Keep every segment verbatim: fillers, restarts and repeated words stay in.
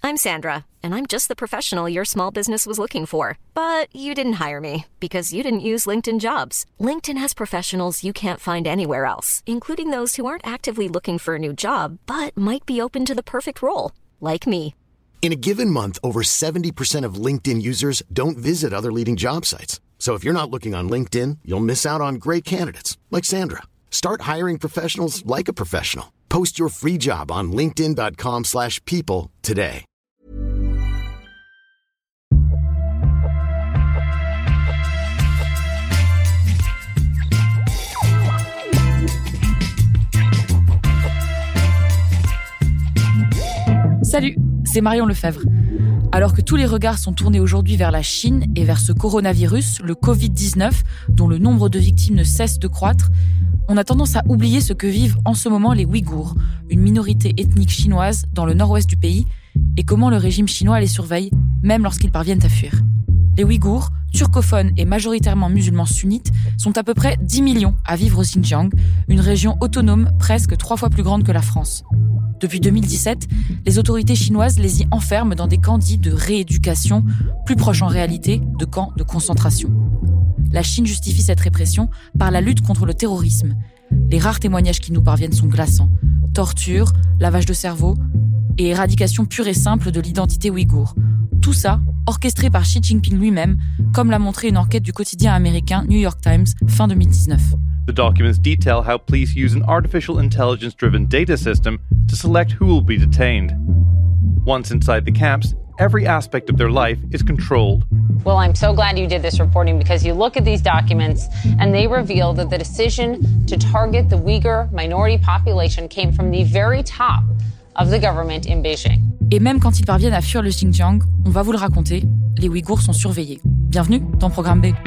I'm Sandra, and I'm just the professional your small business was looking for. But you didn't hire me because you didn't use LinkedIn Jobs. LinkedIn has professionals you can't find anywhere else, including those who aren't actively looking for a new job, but might be open to the perfect role, like me. In a given month, over seventy percent of LinkedIn users don't visit other leading job sites. So if you're not looking on LinkedIn, you'll miss out on great candidates like Sandra. Start hiring professionals like a professional. Post your free job on linkedin.com slash people today. Salut, c'est Marion Lefebvre. Alors que tous les regards sont tournés aujourd'hui vers la Chine et vers ce coronavirus, le covid dix-neuf, dont le nombre de victimes ne cesse de croître, on a tendance à oublier ce que vivent en ce moment les Ouïghours, une minorité ethnique chinoise dans le nord-ouest du pays, et comment le régime chinois les surveille, même lorsqu'ils parviennent à fuir. Les Ouïghours, turcophones et majoritairement musulmans sunnites, sont à peu près dix millions à vivre au Xinjiang, une région autonome presque trois fois plus grande que la France. Depuis deux mille dix-sept, les autorités chinoises les y enferment dans des camps dits de rééducation, plus proches en réalité de camps de concentration. La Chine justifie cette répression par la lutte contre le terrorisme. Les rares témoignages qui nous parviennent sont glaçants. Torture, lavage de cerveau et éradication pure et simple de l'identité ouïghour. Tout ça orchestré par Xi Jinping lui-même, comme l'a montré une enquête du quotidien américain New York Times fin deux mille dix-neuf. The documents detail how police use an artificial intelligence-driven data system to select who will be detained. Once inside the camps, every aspect of their life is controlled. Well, I'm so glad you did this reporting because you look at these documents and they reveal that the decision to target the Uyghur minority population came from the very top of the government in Beijing. Et même quand ils parviennent à fuir le Xinjiang, on va vous le raconter, les Ouïghours sont surveillés. Bienvenue dans Programme B.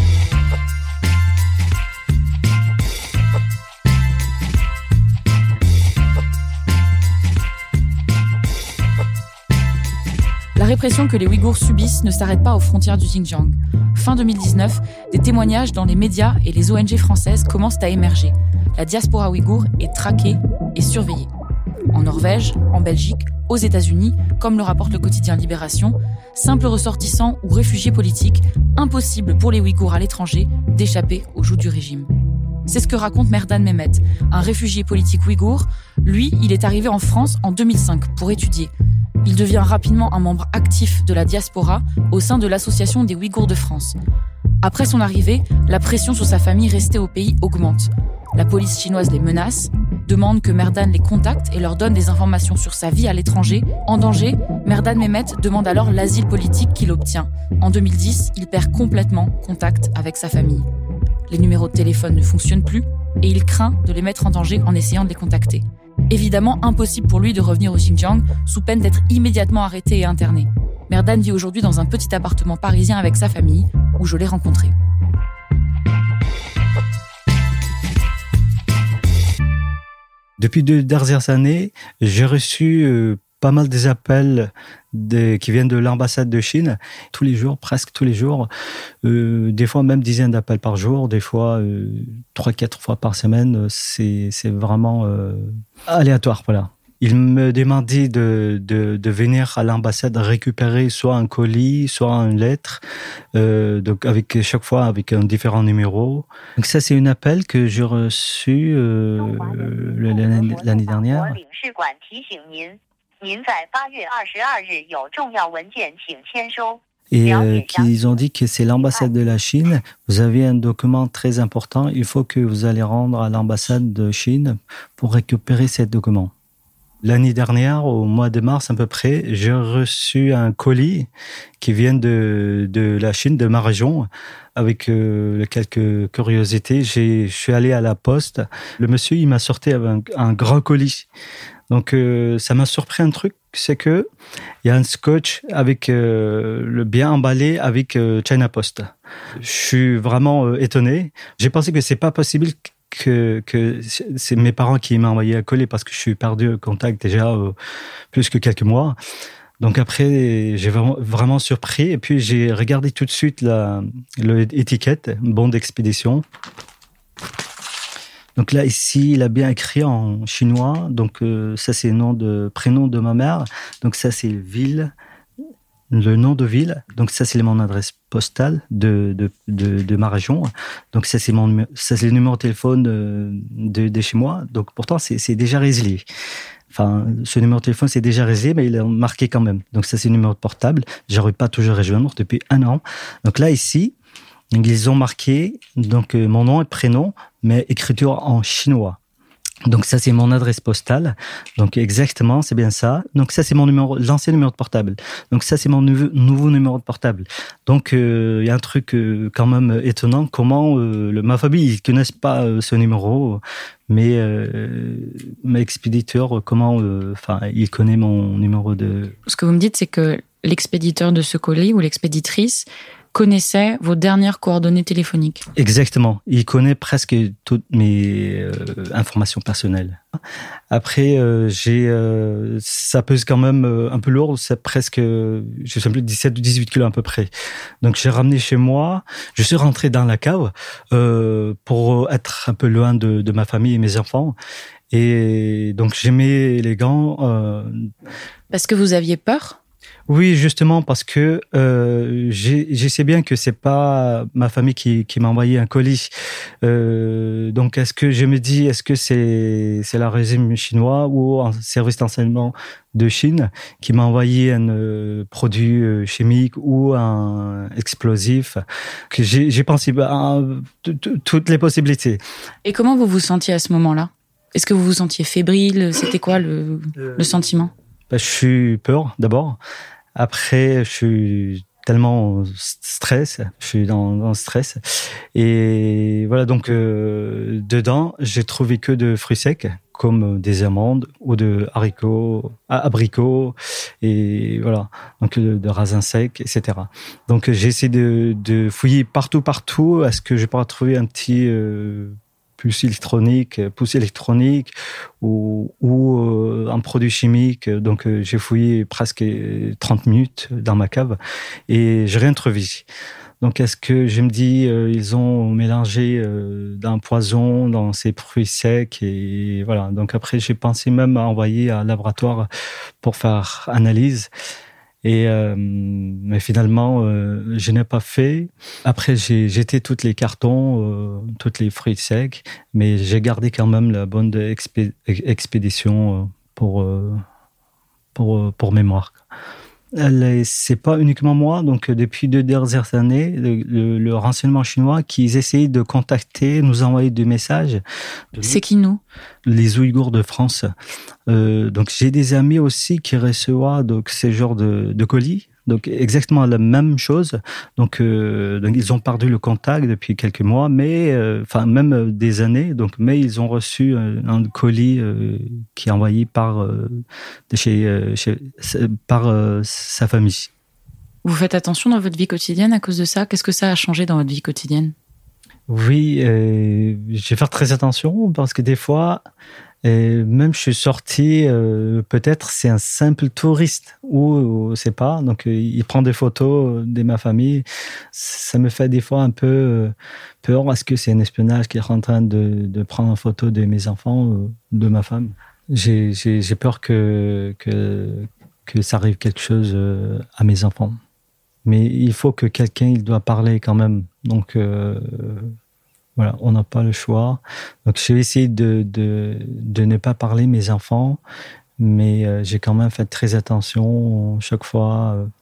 La répression que les Ouïghours subissent ne s'arrête pas aux frontières du Xinjiang. Fin deux mille dix-neuf, des témoignages dans les médias et les O N G françaises commencent à émerger. La diaspora ouïghour est traquée et surveillée. En Norvège, en Belgique, aux États-Unis, comme le rapporte le quotidien Libération, simples ressortissants ou réfugiés politiques, impossible pour les Ouïghours à l'étranger d'échapper aux joues du régime. C'est ce que raconte Merdan Mehmet, un réfugié politique ouïghour. Lui, il est arrivé en France en deux mille cinq pour étudier. Il devient rapidement un membre actif de la diaspora au sein de l'Association des Ouïghours de France. Après son arrivée, la pression sur sa famille restée au pays augmente. La police chinoise les menace, demande que Merdan les contacte et leur donne des informations sur sa vie à l'étranger. En danger, Merdan Mehmet demande alors l'asile politique qu'il obtient. En deux mille dix, il perd complètement contact avec sa famille. Les numéros de téléphone ne fonctionnent plus et il craint de les mettre en danger en essayant de les contacter. Évidemment, impossible pour lui de revenir au Xinjiang sous peine d'être immédiatement arrêté et interné. Merdan vit aujourd'hui dans un petit appartement parisien avec sa famille, où je l'ai rencontré. Depuis deux dernières années, j'ai reçu euh, pas mal des appels de, qui viennent de l'ambassade de Chine, tous les jours, presque tous les jours, euh, des fois même dizaines d'appels par jour, des fois euh, trois, quatre fois par semaine, c'est, c'est vraiment euh, aléatoire, voilà. Ils me demandaient de, de, de venir à l'ambassade récupérer soit un colis, soit une lettre, euh, donc avec chaque fois avec un différent numéro. Donc ça, c'est un appel que j'ai reçu euh, l'année, l'année dernière. Et euh, qu'ils ont dit que c'est l'ambassade de la Chine. Vous avez un document très important. Il faut que vous allez rendre à l'ambassade de Chine pour récupérer ce document. L'année dernière, au mois de mars à peu près, j'ai reçu un colis qui vient de, de la Chine, de ma région, avec euh, quelques curiosités. J'ai, je suis allé à la poste. Le monsieur, il m'a sorti avec un, un grand colis. Donc, euh, ça m'a surpris un truc, c'est que il y a un scotch avec euh, le bien emballé avec euh, China Post. Je suis vraiment euh, étonné. J'ai pensé que c'est pas possible que que c'est mes parents qui m'ont envoyé un colis parce que je suis perdu au contact déjà euh, plus que quelques mois. Donc après, j'ai vraiment, vraiment surpris. Et puis, j'ai regardé tout de suite la, l'étiquette, bon d'expédition. Donc là, ici, il a bien écrit en chinois. Donc euh, ça, c'est le nom de prénom de ma mère. Donc ça, c'est ville, le nom de ville. Donc ça, c'est mon adresse postale de de de, de ma région. Donc ça, c'est mon ça, c'est le numéro de téléphone de de, de chez moi. Donc pourtant, c'est c'est déjà résilié. Enfin, ce numéro de téléphone, c'est déjà résilié, mais il est marqué quand même. Donc ça, c'est le numéro de portable. J'arrive pas toujours à rejoindre depuis un an. Donc là, ici, ils ont marqué donc euh, mon nom et prénom, mais écriture en chinois. Donc ça, c'est mon adresse postale. Donc exactement, c'est bien ça. Donc ça, c'est mon numéro, l'ancien numéro de portable. Donc ça, c'est mon nouveau, nouveau numéro de portable. Donc il euh, y a un truc euh, quand même étonnant. Comment euh, le, ma famille, ils connaissent pas euh, ce numéro, mais euh, mes expéditeurs, comment, enfin, euh, ils connaissent mon numéro de. Ce que vous me dites, c'est que l'expéditeur de ce colis ou l'expéditrice connaissait vos dernières coordonnées téléphoniques. Exactement. Il connaît presque toutes mes euh, informations personnelles. Après, euh, j'ai, euh, ça pèse quand même euh, un peu lourd. C'est presque, je sais plus, dix-sept ou dix-huit kilos à peu près. Donc, j'ai ramené chez moi. Je suis rentré dans la cave euh, pour être un peu loin de, de ma famille et mes enfants. Et donc, j'ai mis les gants. Euh... Parce que vous aviez peur ? Oui, justement, parce que euh, j'ai, je sais bien que c'est pas ma famille qui, qui m'a envoyé un colis. Euh, donc, est-ce que je me dis, est-ce que c'est c'est la régime chinois ou un service d'enseignement de Chine qui m'a envoyé un euh, produit euh, chimique ou un explosif? Que j'ai, j'ai pensé à toutes les possibilités. Et comment vous vous sentiez à ce moment-là? Est-ce que vous vous sentiez fébrile? C'était quoi le, euh, le sentiment? Ben, je suis peur d'abord. Après, je suis tellement stress, je suis dans, dans le stress. Et voilà, donc euh, dedans, j'ai trouvé que de fruits secs, comme des amandes ou de haricots, abricots, et voilà, donc de, de raisins secs, et cetera. Donc j'ai essayé de, de fouiller partout, partout, est-ce que je pourrais trouver un petit euh, puce électronique, pouce électronique ou, ou euh, un produit chimique. Donc euh, j'ai fouillé presque trente minutes dans ma cave et j'ai rien trouvé. Donc est-ce que je me dis euh, ils ont mélangé euh, d'un poison dans ces fruits secs et voilà. Donc après j'ai pensé même à envoyer à un laboratoire pour faire analyse. Et euh, mais finalement, euh, je n'ai pas fait. Après, j'ai jeté tous les cartons, euh, tous les fruits secs, mais j'ai gardé quand même la bonne expé- expédition euh, pour euh, pour pour mémoire. C'est pas uniquement moi, donc depuis deux dernières années, le, le, le renseignement chinois qui essayent de contacter, nous envoyer des messages. C'est qui nous? Les Ouïghours de France. Euh, donc j'ai des amis aussi qui reçoivent donc ces genres de, de colis. Donc exactement la même chose. Donc, euh, donc ils ont perdu le contact depuis quelques mois, mais euh, enfin même des années. Donc mais ils ont reçu un, un colis euh, qui est envoyé par euh, de chez, euh, chez par euh, sa famille. Vous faites attention dans votre vie quotidienne à cause de ça? Qu'est-ce que ça a changé dans votre vie quotidienne? Oui, euh, je vais faire très attention parce que des fois. Et même je suis sorti, euh, peut-être c'est un simple touriste ou, ou c'est pas. Donc euh, il prend des photos de ma famille. Ça me fait des fois un peu euh, peur. Est-ce que c'est un espionnage qui est en train de, de prendre en photo de mes enfants, euh, de ma femme? J'ai, j'ai, j'ai peur que, que que ça arrive quelque chose euh, à mes enfants. Mais il faut que quelqu'un il doit parler quand même. Donc euh, Voilà, on n'a pas le choix. Donc, j'ai essayé de, de, de ne pas parler mes enfants, mais euh, j'ai quand même fait très attention chaque fois. Euh,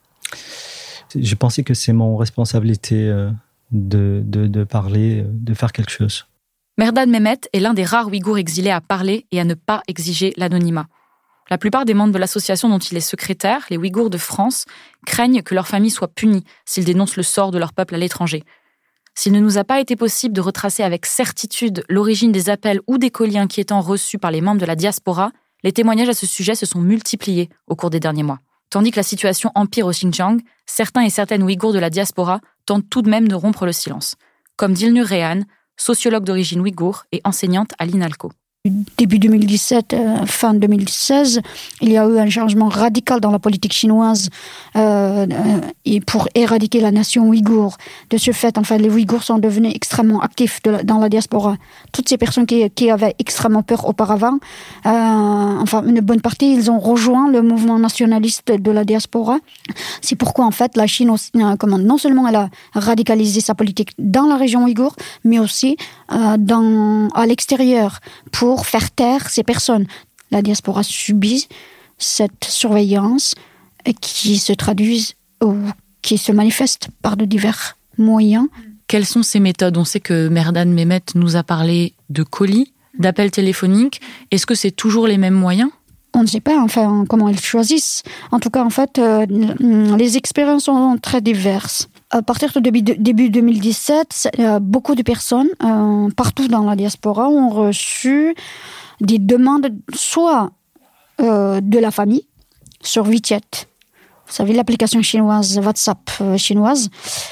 je pensais que c'est mon responsabilité euh, de, de, de parler, de faire quelque chose. Mehrdad Mehmet est l'un des rares Ouïghours exilés à parler et à ne pas exiger l'anonymat. La plupart des membres de l'association dont il est secrétaire, les Ouïghours de France, craignent que leur famille soit punie s'ils dénoncent le sort de leur peuple à l'étranger. S'il ne nous a pas été possible de retracer avec certitude l'origine des appels ou des colis inquiétants reçus par les membres de la diaspora, les témoignages à ce sujet se sont multipliés au cours des derniers mois. Tandis que la situation empire au Xinjiang, certains et certaines Ouïghours de la diaspora tentent tout de même de rompre le silence, comme Dilnur Rehan, sociologue d'origine ouïghour et enseignante à l'INALCO. Début deux mille dix-sept, euh, fin deux mille seize, il y a eu un changement radical dans la politique chinoise euh, euh, et pour éradiquer la nation ouïghour. De ce fait, enfin, les Ouïghours sont devenus extrêmement actifs de la, dans la diaspora. Toutes ces personnes qui, qui avaient extrêmement peur auparavant, euh, enfin une bonne partie, ils ont rejoint le mouvement nationaliste de la diaspora. C'est pourquoi en fait la Chine, aussi, euh, comment, non seulement elle a radicalisé sa politique dans la région ouïghour, mais aussi euh, dans, à l'extérieur pour pour faire taire ces personnes. La diaspora subit cette surveillance qui se traduit ou qui se manifeste par de divers moyens. Quelles sont ces méthodes ? On sait que Mehrdad Mehmet nous a parlé de colis, d'appels téléphoniques. Est-ce que c'est toujours les mêmes moyens ? On ne sait pas enfin comment ils choisissent. En tout cas, en fait, euh, les expériences sont très diverses. À partir de début, début deux mille dix-sept, euh, beaucoup de personnes euh, partout dans la diaspora ont reçu des demandes soit euh, de la famille sur WeChat, vous savez l'application chinoise WhatsApp euh, chinoise,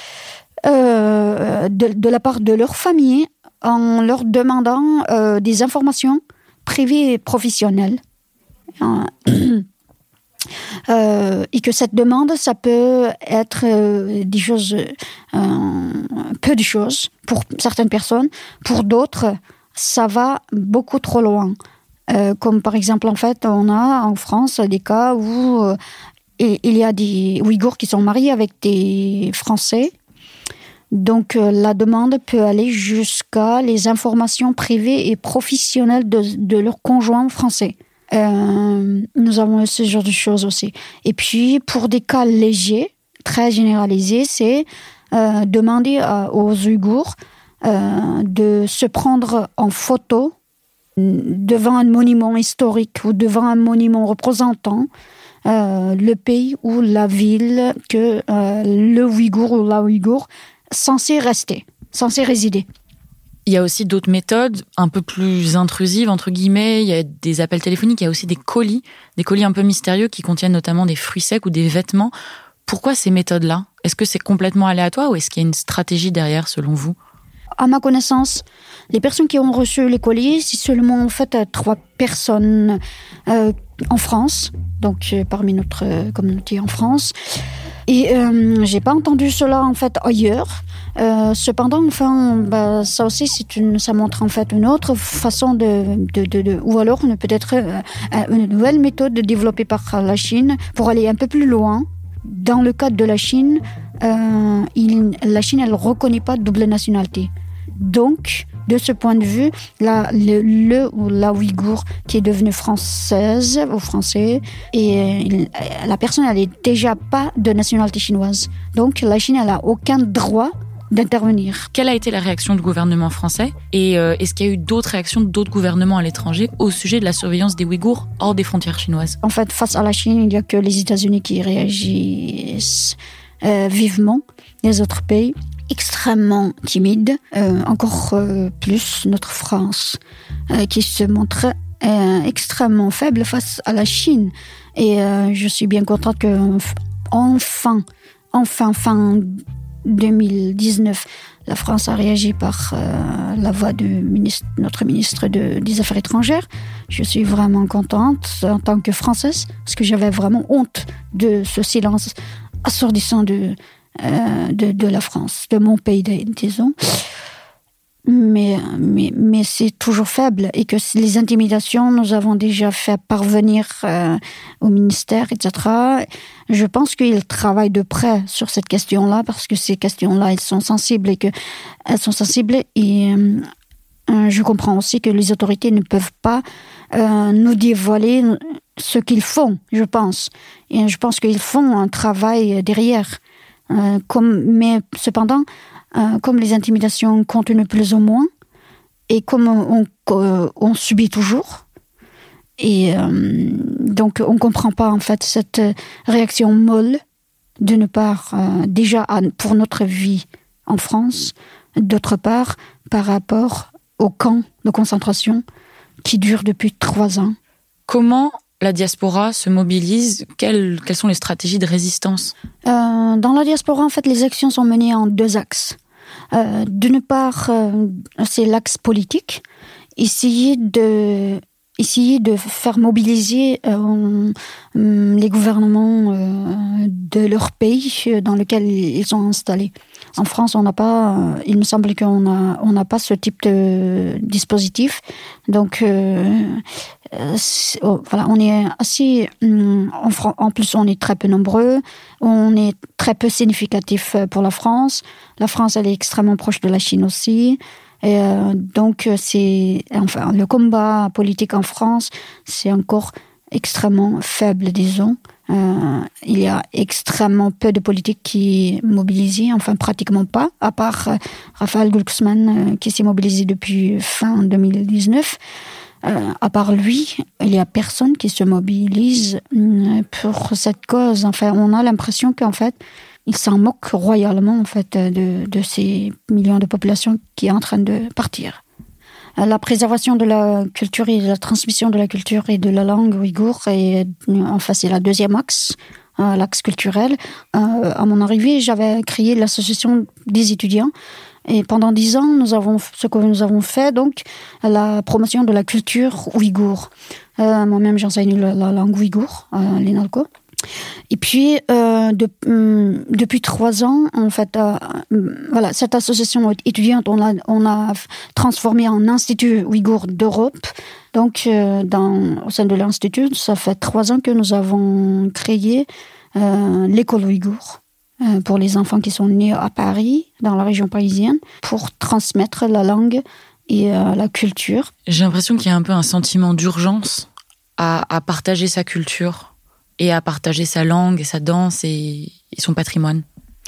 euh, de, de la part de leur famille en leur demandant euh, des informations privées et professionnelles. Euh, Euh, et que cette demande, ça peut être euh, des choses, euh, peu de choses pour certaines personnes. Pour d'autres, ça va beaucoup trop loin. Euh, comme par exemple, en fait, on a en France des cas où euh, il y a des Ouïghours qui sont mariés avec des Français. Donc, euh, la demande peut aller jusqu'à les informations privées et professionnelles de, de leur conjoint français. Euh, nous avons ce genre de choses aussi. Et puis, pour des cas légers, très généralisés, c'est euh, demander à, aux Ouïghours euh, de se prendre en photo devant un monument historique ou devant un monument représentant euh, le pays ou la ville que euh, le Ouïghour ou la Ouïghour censé rester, censé résider. Il y a aussi d'autres méthodes un peu plus intrusives, entre guillemets. Il y a des appels téléphoniques, il y a aussi des colis, des colis un peu mystérieux qui contiennent notamment des fruits secs ou des vêtements. Pourquoi ces méthodes-là ? Est-ce que c'est complètement aléatoire ou est-ce qu'il y a une stratégie derrière, selon vous ? À ma connaissance, les personnes qui ont reçu les colis, c'est seulement en fait trois personnes euh, en France, donc euh, parmi notre euh, communauté en France. Et euh, j'ai pas entendu cela en fait ailleurs. Euh, cependant, enfin, bah, ça aussi, c'est une, ça montre en fait une autre façon de, de, de, de ou alors une, peut-être euh, une nouvelle méthode développée par la Chine pour aller un peu plus loin. Dans le cadre de la Chine, euh, il, la Chine, elle reconnaît pas de double nationalité. Donc, de ce point de vue, la, le, le ou la Ouïghour qui est devenue française ou français, et il, la personne, elle est déjà pas de nationalité chinoise. Donc, la Chine, elle a aucun droit d'intervenir. Quelle a été la réaction du gouvernement français ? Et euh, est-ce qu'il y a eu d'autres réactions d'autres gouvernements à l'étranger au sujet de la surveillance des Ouïghours hors des frontières chinoises ? En fait, face à la Chine, il n'y a que les États-Unis qui réagissent euh, vivement. Les autres pays, extrêmement timides. Euh, encore euh, plus notre France, euh, qui se montre euh, extrêmement faible face à la Chine. Et euh, je suis bien contente que enfin, enfin, fin deux mille dix-neuf, la France a réagi par euh, la voix de ministre, notre ministre de, des Affaires étrangères. Je suis vraiment contente en tant que Française, parce que j'avais vraiment honte de ce silence assourdissant de, euh, de, de la France, de mon pays, disons. Mais, mais, mais c'est toujours faible et que les intimidations, nous avons déjà fait parvenir euh, au ministère, et cetera. Je pense qu'ils travaillent de près sur cette question-là parce que ces questions-là, elles sont sensibles et que elles sont sensibles et euh, je comprends aussi que les autorités ne peuvent pas euh, nous dévoiler ce qu'ils font, je pense. Et je pense qu'ils font un travail derrière. Euh, comme, mais cependant, Euh, comme les intimidations continuent plus ou moins, et comme on, on, on subit toujours, et euh, donc on ne comprend pas en fait cette réaction molle, d'une part euh, déjà pour notre vie en France, d'autre part par rapport au camp de concentration qui dure depuis trois ans. Comment la diaspora se mobilise ? Quelles, quelles sont les stratégies de résistance ? euh, Dans la diaspora, en fait, les actions sont menées en deux axes. Euh, d'une part, euh, c'est l'axe politique, essayer de essayer de faire mobiliser euh, les gouvernements euh, de leur pays dans lequel ils sont installés. En France, on n'a pas, euh, il me semble qu'on a, on n'a pas ce type de dispositif. Donc, euh, oh, voilà, on est assez, en, Fran- en plus, on est très peu nombreux, on est très peu significatif pour la France. La France, elle est extrêmement proche de la Chine aussi. Et euh, donc, c'est, enfin, le combat politique en France, c'est encore extrêmement faible, disons. Euh, il y a extrêmement peu de politiques qui est mobilisée, enfin pratiquement pas, à part euh, Raphaël Glucksmann euh, qui s'est mobilisé depuis fin deux mille dix-neuf. Euh, à part lui, il y a personne qui se mobilise euh, pour cette cause. Enfin, on a l'impression qu'en fait, il s'en moque royalement en fait de, de ces millions de populations qui est en train de partir. La préservation de la culture et de la transmission de la culture et de la langue ouïghour, est, enfin c'est la deuxième axe, euh, l'axe culturel. Euh, à mon arrivée, j'avais créé l'association des étudiants. Et pendant dix ans, nous avons, ce que nous avons fait, donc, la promotion de la culture ouïghour. Euh, moi-même, j'enseigne la, la langue ouïghour à l'ENALCO. Et puis, euh, de, euh, depuis trois ans, en fait, euh, voilà, cette association étudiante, on a, on a transformé en Institut ouïghour d'Europe. Donc, euh, dans, au sein de l'Institut, ça fait trois ans que nous avons créé euh, l'école ouïghour euh, pour les enfants qui sont nés à Paris, dans la région parisienne, pour transmettre la langue et euh, la culture. J'ai l'impression qu'il y a un peu un sentiment d'urgence à, à partager sa culture et à partager sa langue, sa danse et, et son patrimoine.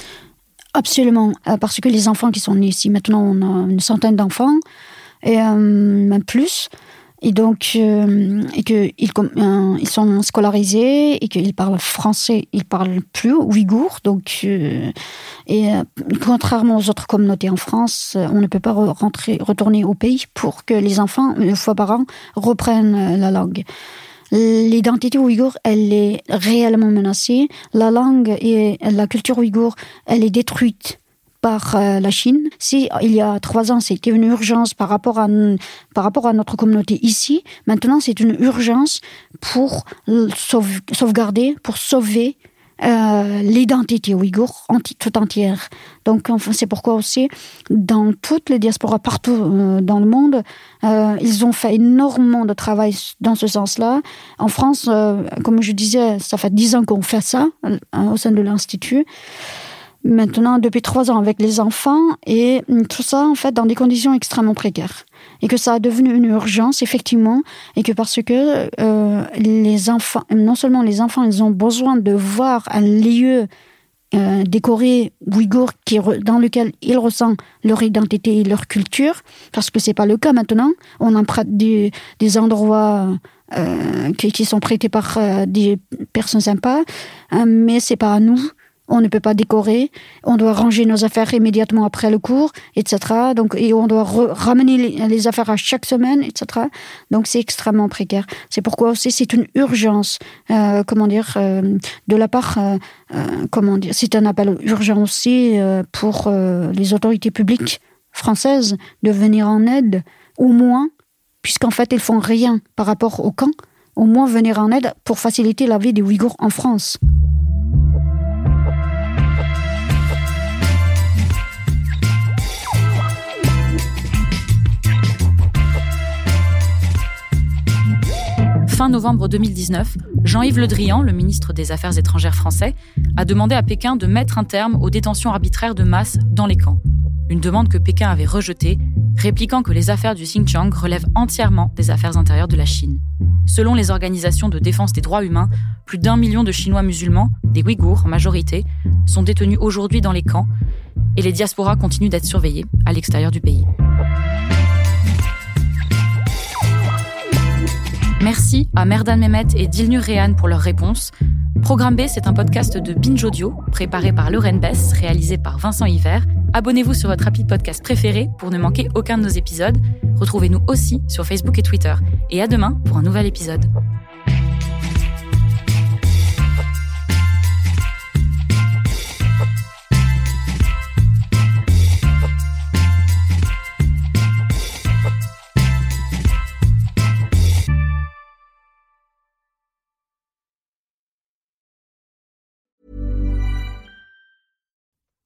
Absolument, parce que les enfants qui sont nés ici, maintenant on a une centaine d'enfants, et euh, même plus, et donc euh, et que ils, euh, ils sont scolarisés et qu'ils parlent français, ils parlent plus ouïghour, donc euh, et euh, contrairement aux autres communautés en France, on ne peut pas rentrer, retourner au pays pour que les enfants, une fois par an, reprennent la langue. L'identité ouïghour, elle est réellement menacée. La langue et la culture ouïghour, elle est détruite par euh, la Chine. Si il y a trois ans, c'était une urgence par rapport à, par rapport à notre communauté ici, maintenant c'est une urgence pour sauve, sauvegarder, pour sauver Euh, l'identité ouïghour enti- tout entière. Donc, enfin, c'est pourquoi aussi, dans toutes les diasporas partout euh, dans le monde, euh, ils ont fait énormément de travail dans ce sens-là. En France, euh, comme je disais, ça fait dix ans qu'on fait ça euh, au sein de l'Institut. Maintenant, depuis trois ans avec les enfants, et tout ça, en fait, dans des conditions extrêmement précaires. Et que ça a devenu une urgence, effectivement, et que parce que euh, les enfants, non seulement les enfants, ils ont besoin de voir un lieu euh, décoré ouïghour qui, dans lequel ils ressentent leur identité et leur culture, parce que c'est pas le cas maintenant. On emprunte des, des endroits euh, qui, qui sont prêtés par euh, des personnes sympas, hein, mais c'est pas à nous. On ne peut pas décorer, on doit ranger nos affaires immédiatement après le cours, et cetera. Donc, et on doit re- ramener les, les affaires à chaque semaine, et cetera. Donc c'est extrêmement précaire. C'est pourquoi aussi c'est une urgence, euh, comment dire, euh, de la part, euh, euh, comment dire, c'est un appel urgent aussi euh, pour euh, les autorités publiques françaises de venir en aide, au moins, puisqu'en fait ils font rien par rapport au camp, au moins venir en aide pour faciliter la vie des Ouïghours en France. Fin novembre deux mille dix-neuf, Jean-Yves Le Drian, le ministre des Affaires étrangères français, a demandé à Pékin de mettre un terme aux détentions arbitraires de masse dans les camps. Une demande que Pékin avait rejetée, répliquant que les affaires du Xinjiang relèvent entièrement des affaires intérieures de la Chine. Selon les organisations de défense des droits humains, plus d'un million de Chinois musulmans, des Ouïghours en majorité, sont détenus aujourd'hui dans les camps et les diasporas continuent d'être surveillées à l'extérieur du pays. Merci à Merdan Mehmet et Dilnur Rehan pour leurs réponses. Programme B, c'est un podcast de Binge Audio, préparé par Lorraine Bess, réalisé par Vincent Hiver. Abonnez-vous sur votre appli podcast préféré pour ne manquer aucun de nos épisodes. Retrouvez-nous aussi sur Facebook et Twitter. Et à demain pour un nouvel épisode.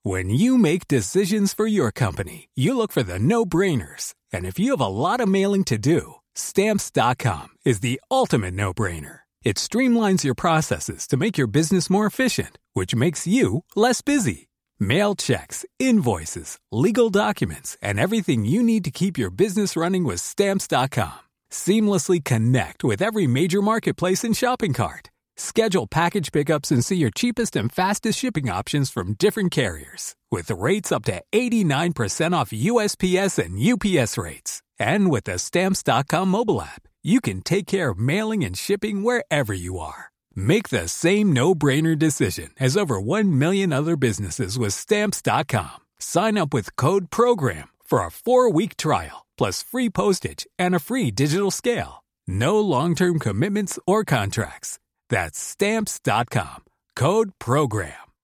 When you make decisions for your company, you look for the no-brainers. And if you have a lot of mailing to do, Stamps dot com is the ultimate no-brainer. It streamlines your processes to make your business more efficient, which makes you less busy. Mail checks, invoices, legal documents, and everything you need to keep your business running with Stamps dot com. Seamlessly connect with every major marketplace and shopping cart. Schedule package pickups and see your cheapest and fastest shipping options from different carriers, with rates up to eighty-nine percent off U S P S and U P S rates. And with the Stamps dot com mobile app, you can take care of mailing and shipping wherever you are. Make the same no-brainer decision as over one million other businesses with Stamps dot com. Sign up with code PROGRAM for a four-week trial, plus free postage and a free digital scale. No long-term commitments or contracts. That's Stamps dot com. Code PROGRAM.